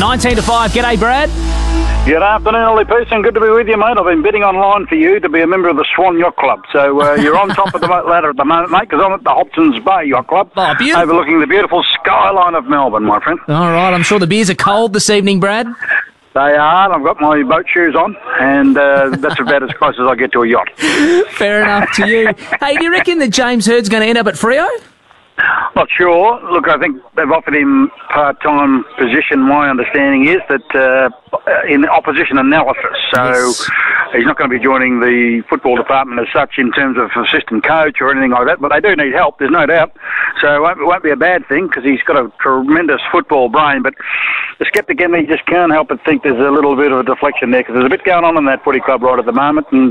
19 to 5. G'day, Brad. Good afternoon, Ollie Pearson. Good to be with you, mate. I've been bidding online for you to be a member of the Swan Yacht Club. So you're on top of the ladder at the moment, mate, because I'm at the Hobson's Bay Yacht Club, overlooking the beautiful skyline of Melbourne, my friend. All right, I'm sure the beers are cold this evening, Brad. They are. I've got my boat shoes on, and that's about as close as I get to a yacht. Fair enough to you. Hey, do you reckon that James Hird's going to end up at Freo? Not sure. Look, I think they've offered him part-time position. My understanding is that in opposition analysis. So he's not going to be joining the football department as such in terms of assistant coach or anything like that. But they do need help, there's no doubt. So it won't be a bad thing because he's got a tremendous football brain. But the sceptic in me just can't help but think there's a little bit of a deflection there because there's a bit going on in that footy club right at the moment. And,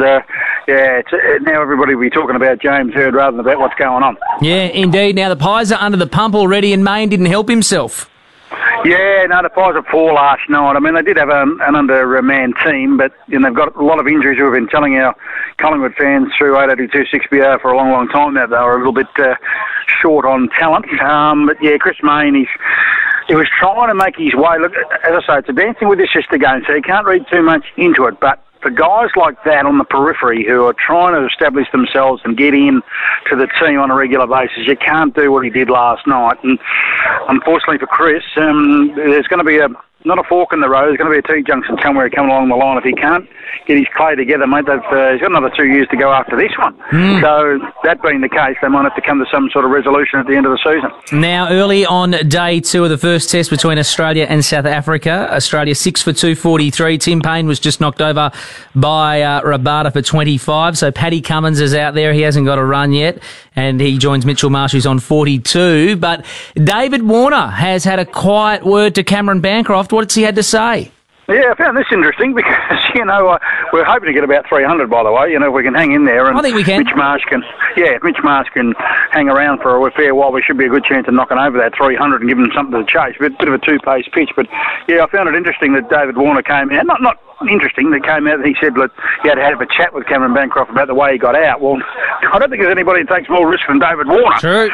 now everybody will be talking about James Hird rather than about what's going on. Yeah, indeed. Now, the Pies are under the pump already and Mayne didn't help himself. Yeah, no, the Pies are poor last night. I mean, they did have an under-man team, but they've got a lot of injuries. We've been telling our Collingwood fans through 882-6BR for a long, long time now. They were a little bit short on talent. But, yeah, Chris Mayne, he was trying to make his way. Look, as I say, it's a dancing with your sister game, so you can't read too much into it, but for guys like that on the periphery who are trying to establish themselves and get in to the team on a regular basis, you can't do what he did last night. And unfortunately for Chris, there's going to be not a fork in the road. There's going to be a T-junction somewhere coming along the line. If he can't get his clay together, mate, he's got another 2 years to go after this one. So that being the case, they might have to come to some sort of resolution at the end of the season. Now, early on day 2 of the first test between Australia and South Africa, Australia 6 for 243. Tim Payne was just knocked over by Rabada for 25. So Paddy Cummins is out there. He hasn't got a run yet. And he joins Mitchell Marsh, who's on 42. But David Warner has had a quiet word to Cameron Bancroft. What's he had to say? Yeah, I found this interesting because, we're hoping to get about 300, by the way, if we can hang in there. And I think we can. If Mitch Marsh can hang around for a fair while, we should be a good chance of knocking over that 300 and giving him something to chase. Bit of a two-pace pitch. But, yeah, I found it interesting that David Warner came out. Not interesting, that came out and he said, look, he had to have a chat with Cameron Bancroft about the way he got out. Well, I don't think there's anybody who takes more risk than David Warner. True.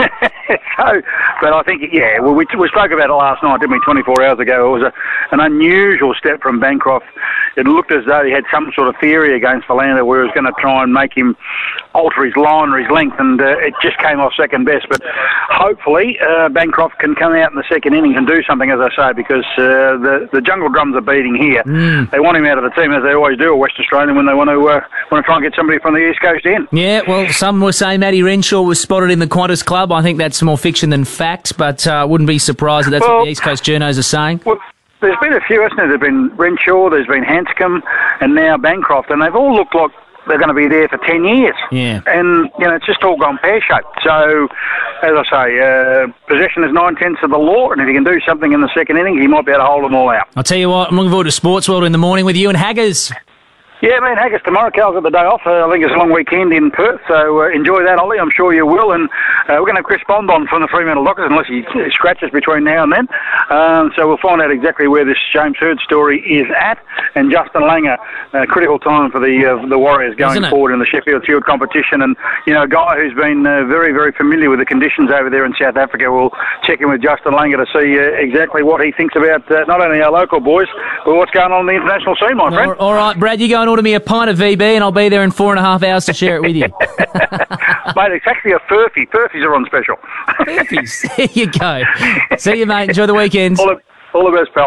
But I think, we spoke about it last night, didn't we, 24 hours ago. It was an unusual step from Bancroft. It looked as though he had some sort of theory against Philander where he was going to try and make him alter his line or his length, and it just came off second best. But hopefully Bancroft can come out in the second innings and do something, as I say, because the jungle drums are beating here. They want him out of the team, as they always do, at West Australia, when they want to try and get somebody from the East Coast in. Yeah, well, some were saying Matty Renshaw was spotted in the Qantas Club. I think that's more fiction than fact, but wouldn't be surprised that that's what the East Coast journos are saying. Well, there's been a few, hasn't there? There's been Renshaw, there's been Hanscom, and now Bancroft, and they've all looked like they're going to be there for 10 years. Yeah. And, it's just all gone pear-shaped. So, as I say, possession is 9/10 of the law, and if he can do something in the second innings, he might be able to hold them all out. I'll tell you what, I'm looking forward to Sports World in the morning with you and Haggers. Yeah, me and Haggis tomorrow. Cal's got the day off. I think it's a long weekend in Perth, so enjoy that, Ollie. I'm sure you will. And we're going to have Chris Bond on from the Fremantle Dockers, unless he scratches between now and then. So we'll find out exactly where this James Hird story is at. And Justin Langer, critical time for the Warriors going forward in the Sheffield Shield competition. And, a guy who's been very, very familiar with the conditions over there in South Africa. We'll check in with Justin Langer to see exactly what he thinks about not only our local boys, but what's going on in the international scene, my friend. All right, Brad, you go and order me a pint of VB and I'll be there in 4.5 hours to share it with you. Mate, it's actually a Furphy. Furphys are on special. Furphys. There you go. See you, mate. Enjoy the weekend. All the best, pal.